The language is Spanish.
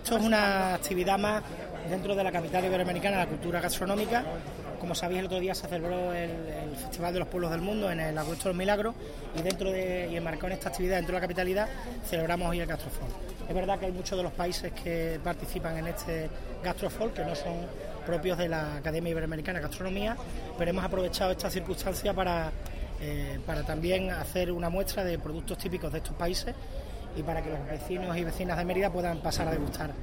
esto es una actividad más dentro de la capital iberoamericana, la cultura gastronómica. Como sabéis, el otro día se celebró el Festival de los Pueblos del Mundo en el Agosto de los Milagros y enmarcado en esta actividad dentro de la capitalidad celebramos hoy el Gastrofol. Es verdad que hay muchos de los países que participan en este Gastrofol que no son propios de la Academia Iberoamericana de Gastronomía, pero hemos aprovechado esta circunstancia para también hacer una muestra de productos típicos de estos países y para que los vecinos y vecinas de Mérida puedan pasar a degustar